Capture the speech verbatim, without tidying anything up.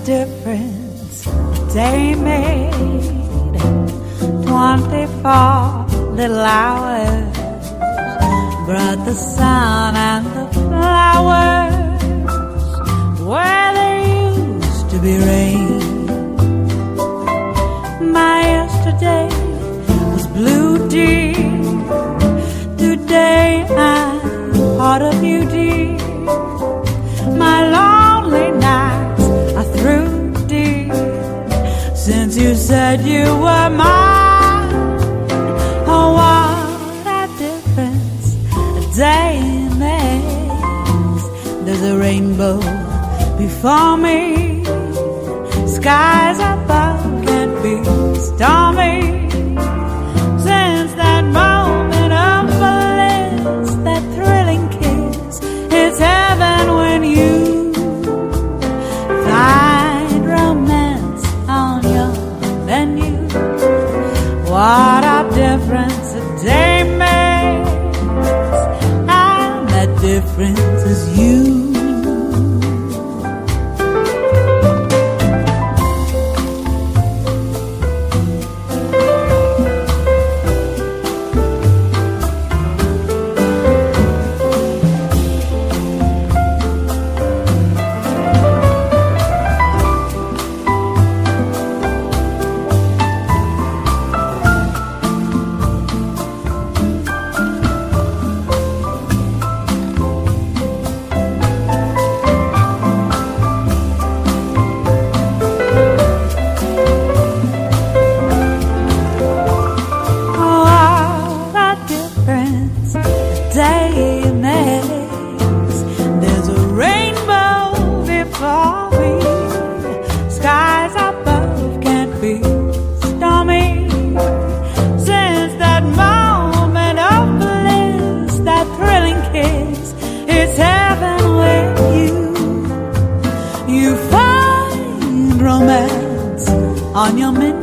difference a day made. Twenty-four little hours brought the sun and the flowers where there used to be rain. My yesterday was blue, dear. Today I'm part of you, dear. My lonely nights are through, dear, since you said you were mine. Oh, what a difference a day makes. There's a rainbow before me, skies above can't be stormy. Since that moment of bliss, that thrilling kiss, it's heaven when you find romance on your menu. What a difference a day makes, and that difference is you. Day makes. There's a rainbow before me, skies above can't be stormy. Since that moment of bliss, that thrilling kiss, it's heaven with you. You find romance on your menu.